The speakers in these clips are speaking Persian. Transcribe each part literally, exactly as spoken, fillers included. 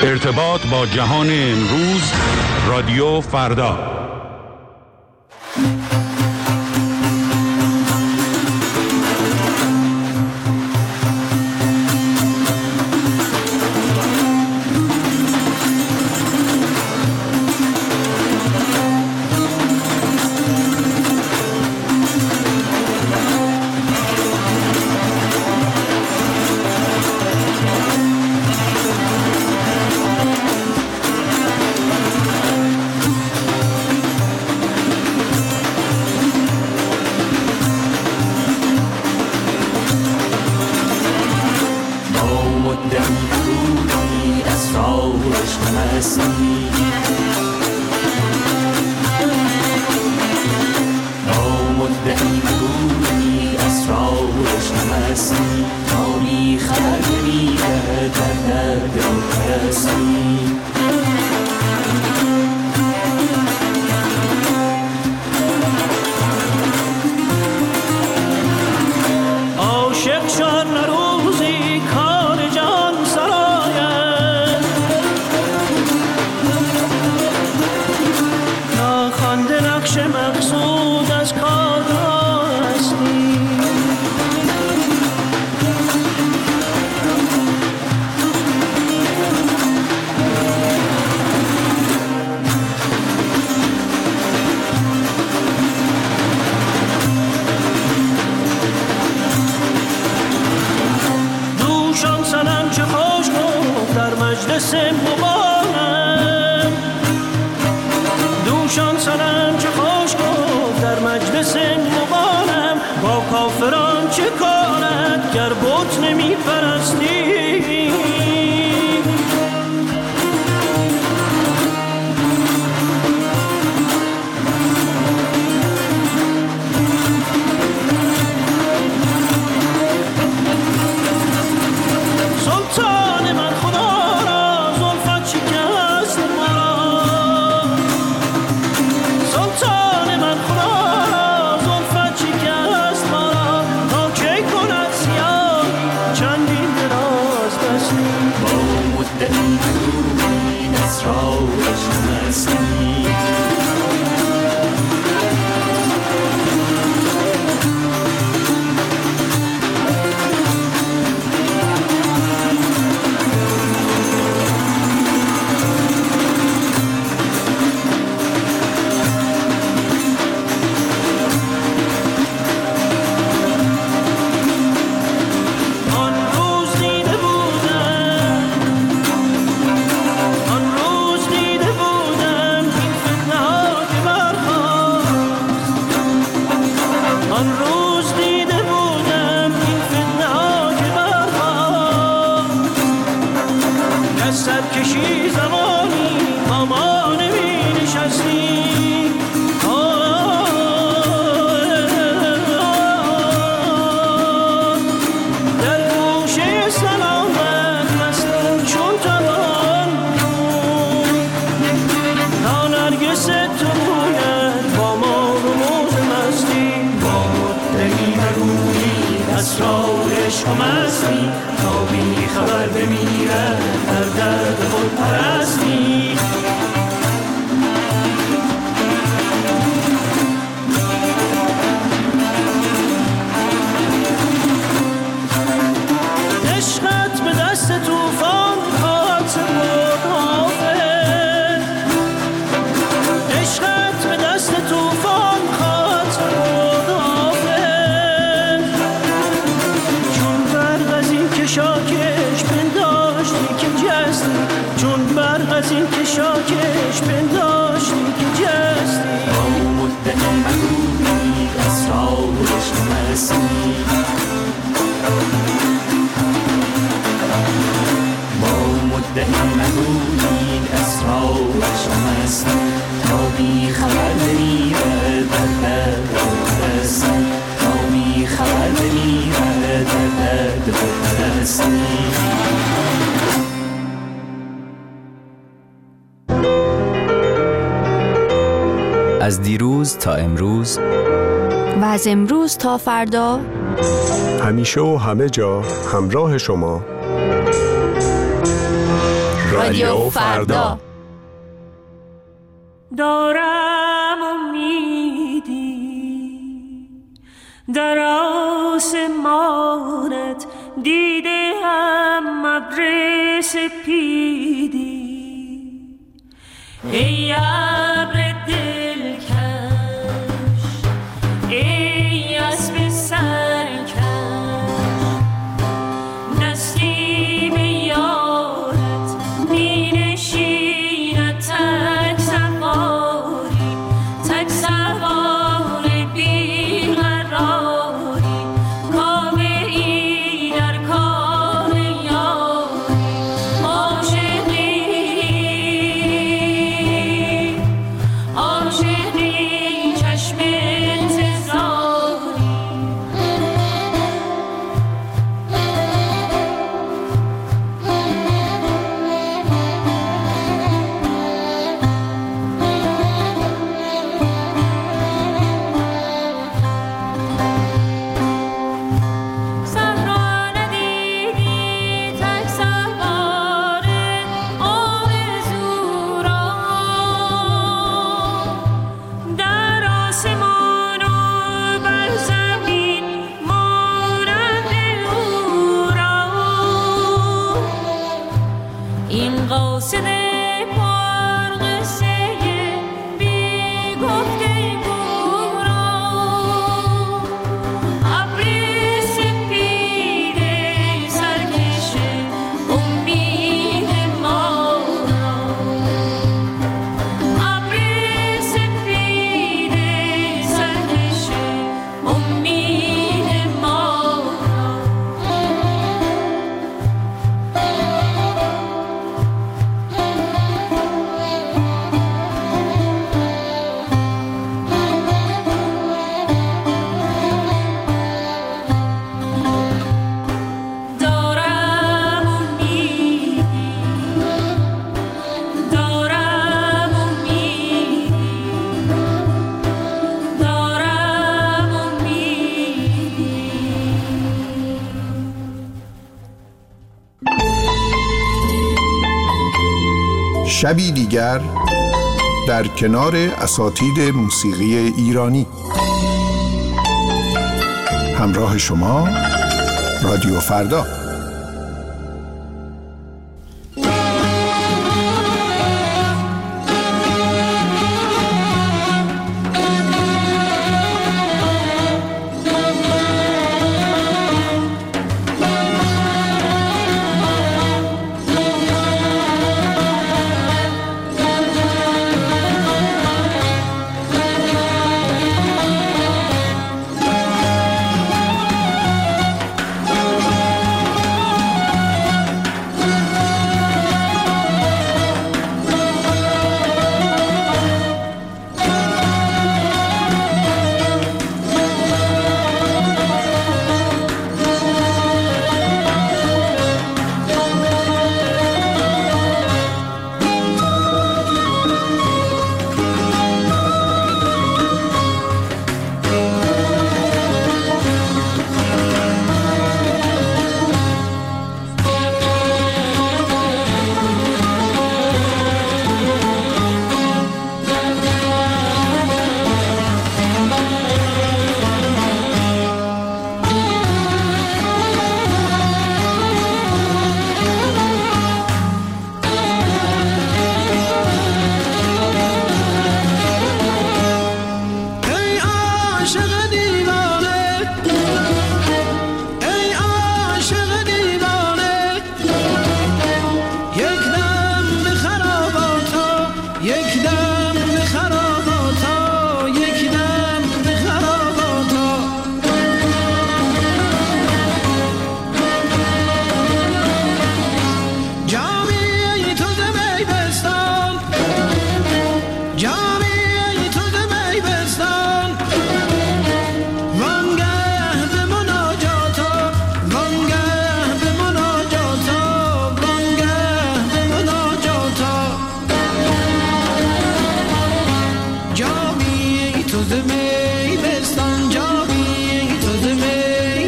ارتباط با جهان امروز، رادیو فردا. از دیروز تا امروز و از امروز تا فردا، همیشه و همه جا همراه شما. رادیو فردا. دارم امیدی در آسمانت، دیده هم ابر سپیدی، ای ابر دلکش، ای اسب سرکش، نسیم یارت می نشیند تک سواری، تک سوار بیقراری، کاوه‌ای در کار یاری، عاشقی عاشقی چشم انتظاری. صحرا ندیدی تک سوار آرزو را، در آسمان و بر زمین مانند او را، این قاصد پرقصه بی گفتگو را، ابر سپید سرکش امید ما را، ابر سپید سرکش امید ما را. دارم امیدی، دارم امیدی، دارم امیدی. شبی دیگر در کنار اساتید موسیقی ایرانی. همراه شما رادیو فردا.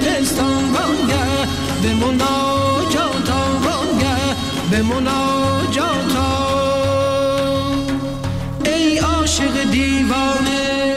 به مناجات مناجاتا ای عاشق دیوانه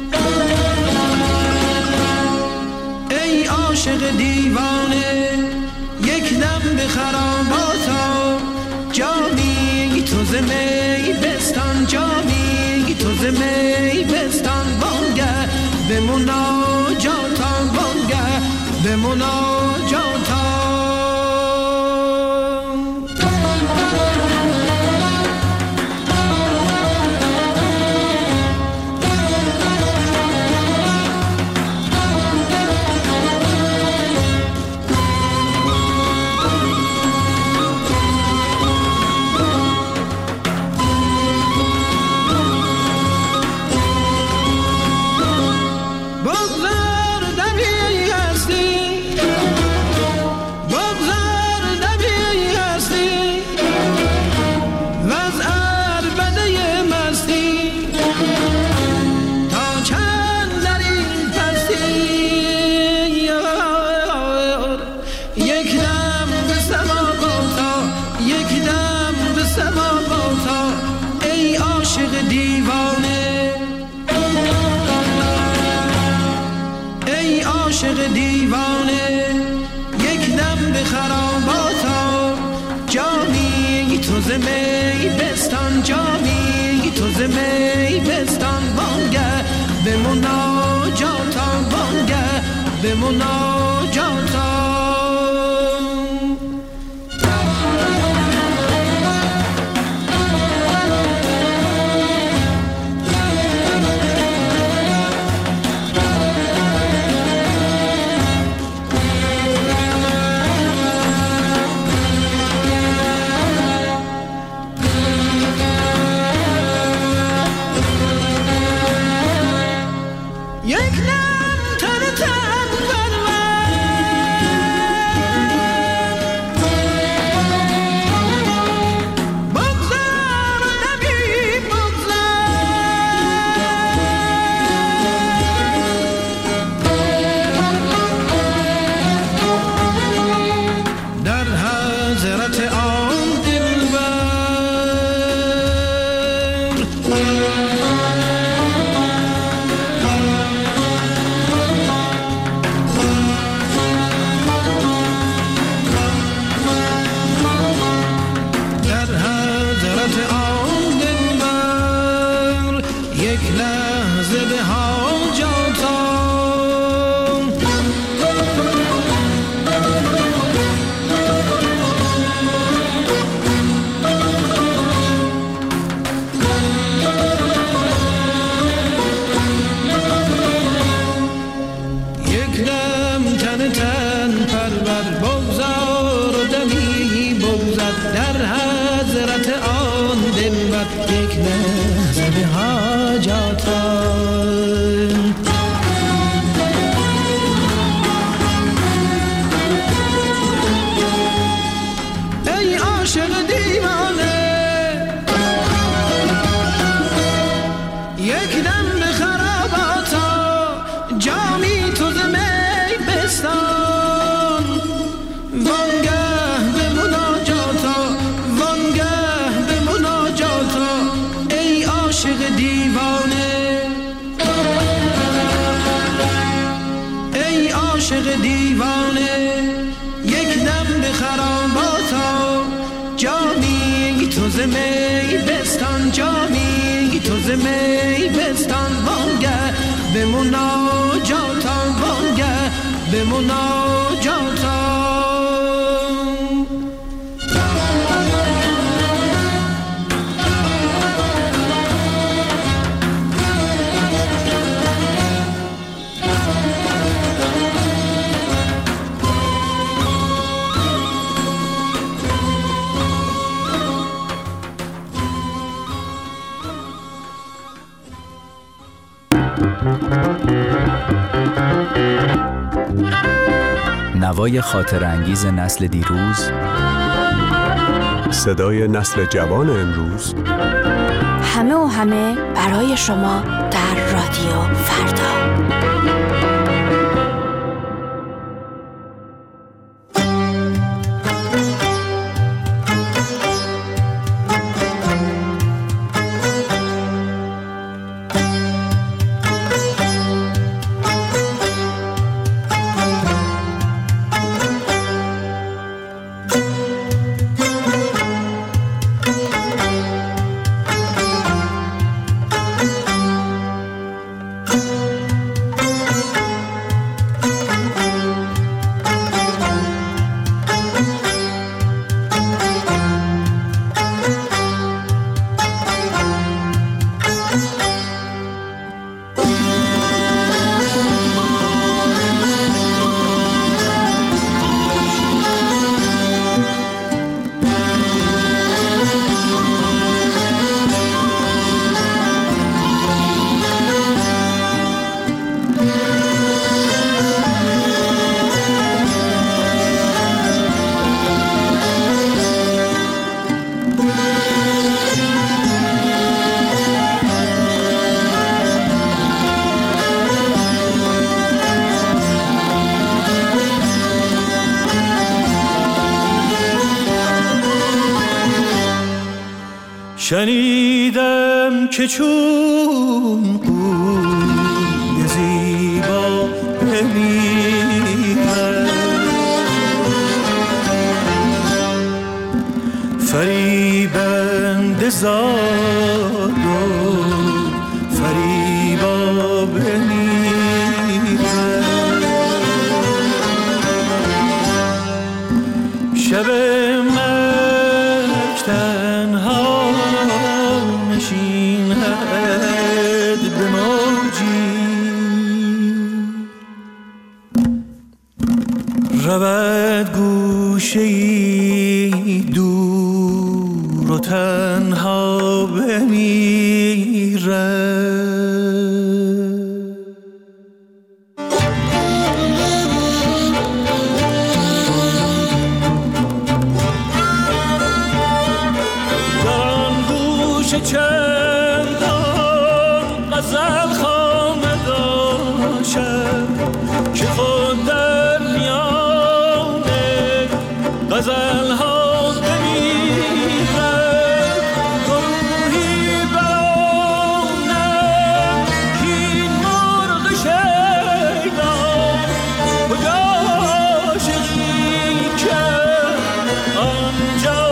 ای عاشق دیوانه یک دم به خراباتا جامی تو ز می بستان جامی تو ز می بستان بانگه به مناجاتا بانگه به مناجاتا عاشق دیوانه یک دم به خراباتا جامی تو ز می بستان جامی تو ز می بستان بانگه به مناجاتا بانگه به مناجاتا می بستان بانگه به مناجاتا بانگه به مناجاتا. نوای خاطر انگیز نسل دیروز، صدای نسل جوان امروز، همه و همه برای شما در رادیو فردا. شنیدم که چون قوی زیبا بمیرد فریبنده زاد و فریبا بمیرد شب مرگ تنها نشیند به موجی رود گوشه‌ای دور و تنها بمیرد چندان غزل خامه داشتم که خود در میان غزل ها بمیرد گروهی برانم که این مرغ شیدا کجا عاشقی کرد آنجا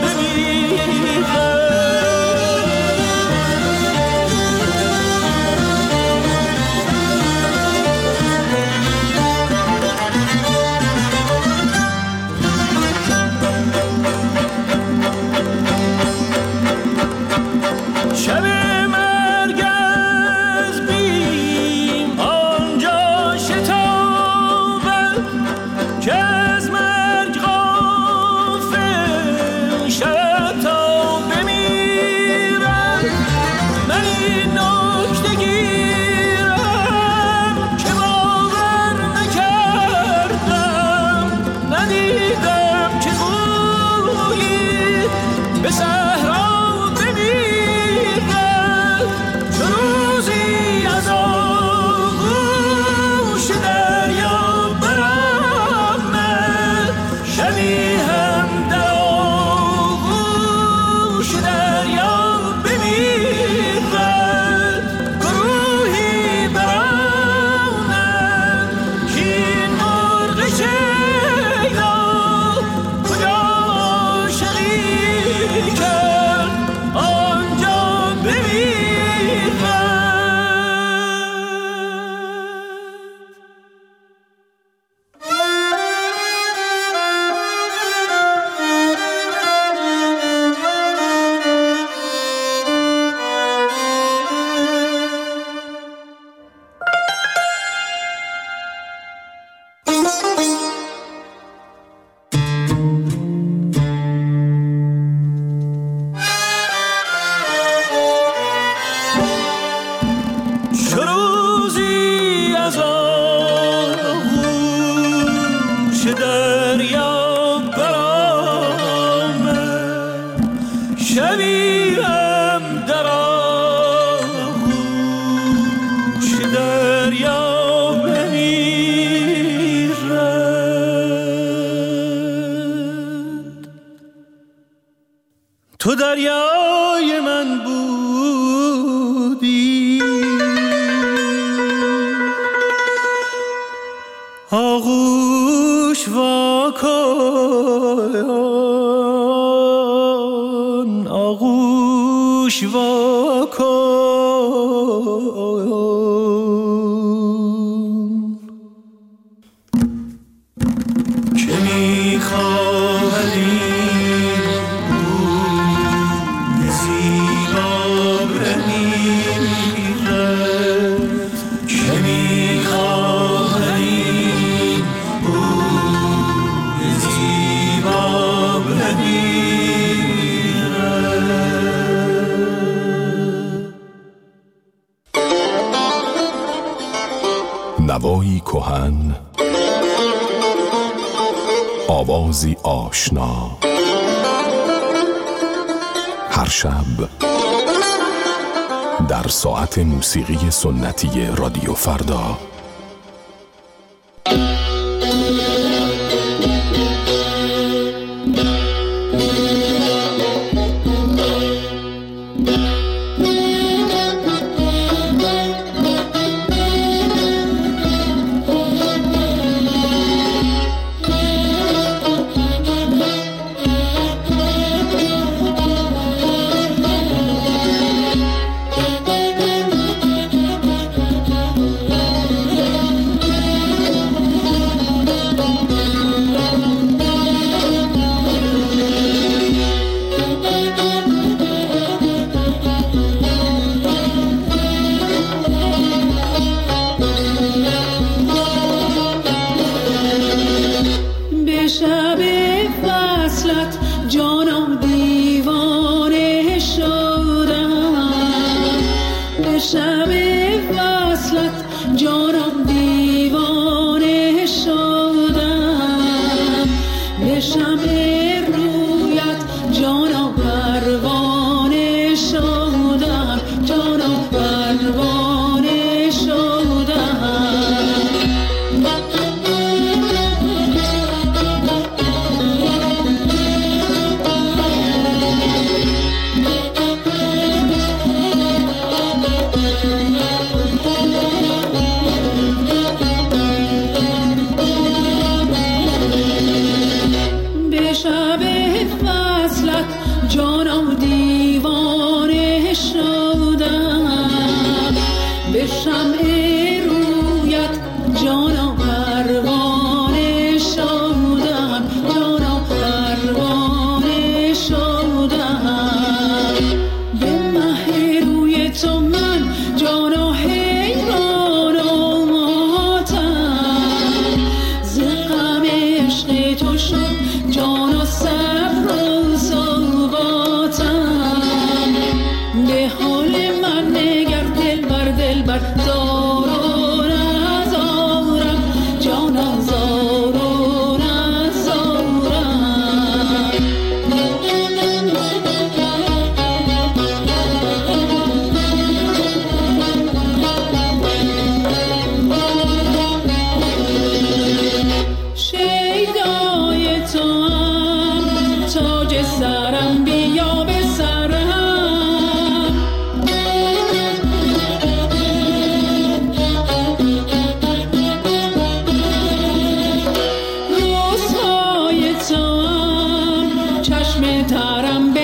تو دریای من بودی آغوش واکن آغوش واکن که میخواهی نوایی کهن، آوازی آشنا، هر شب در ساعت موسیقی سنتی رادیو فردا.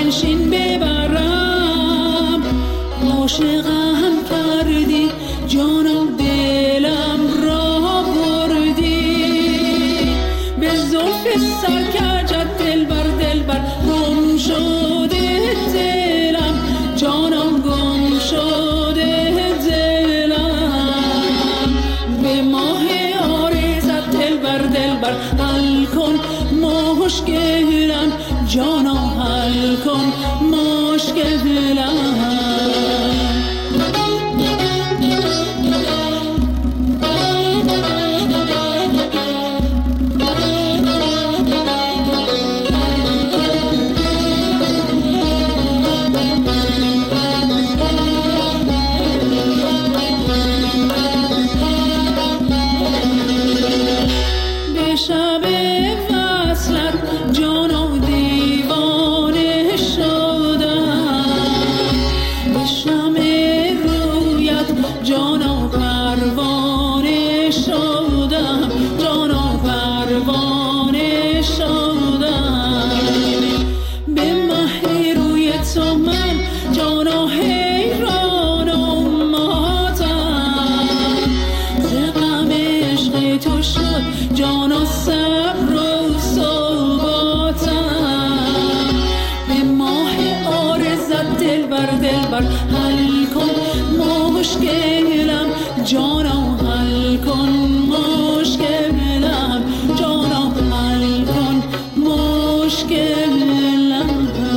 بنشین ببرم. عاشقم کردی جانم دلم را بردی، به زلف سرکجت دلبر دلبر گم شده دلم، جانم گم شده دلم. به ماه آرزت دلبر دلبر حل کن مشکلم، جانم حل کن مشکلم. حل کن مشکلم، جانم حل کن مشکلم، جانم حل کن مشکلم.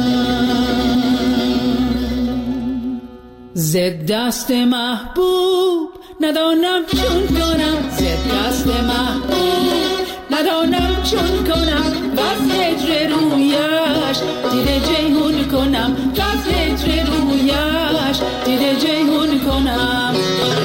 ز دست محبوب ندانم چون کنم، ز دست محبوب ندانم چون کنم، بس هجر رویش دیده جیهون کنم، بس هجر رویش دیده جیهون کنم.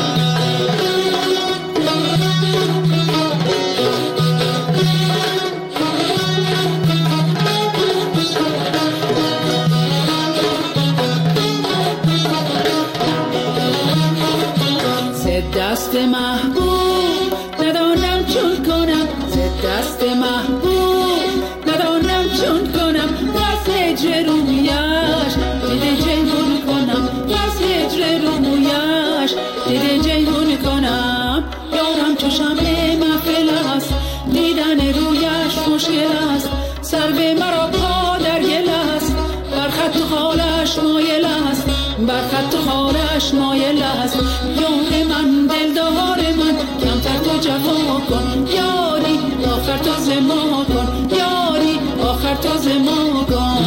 ز دست محبوب ندانم چون کنم، ز دست محبوب ندانم چون کنم، بس هجر رویش دیده جیهون کنم، بس هجر رویش دیده جیهون کنم. یارم چو شمع محفل است، دیدن رویش مشکل است، سر به مرا پا در گل است، بر خط خالش مایل است، بر خط خالش مایل است. یار من دلدار من کمتر تو جفا کن، یاری آخر تو زما کن، یاری آخر تو زما کن.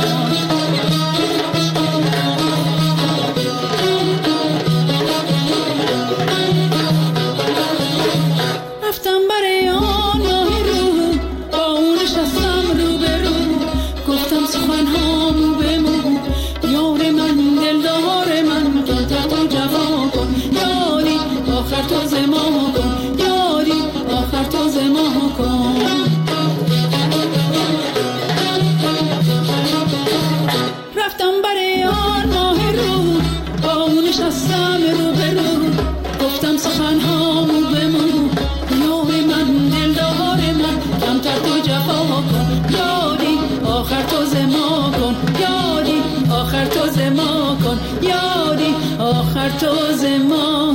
رفتم برای آن ماه رو، با اون نشستم رو به رو، گفتم سخنهامو بمون، یار من دلدار من کمتر تو جفا کن، یاری آخر تو زما کن، یاری آخر تو زما کن. رفتم برای آن ماه رو، با اون نشستم رو به رو، گفتم سخنهامو بمون، یار من دلدار من کمتر تو جفا کن، یاری آخر تو زما کن، یاری آخر تو زما کن، یاری آخر تو زما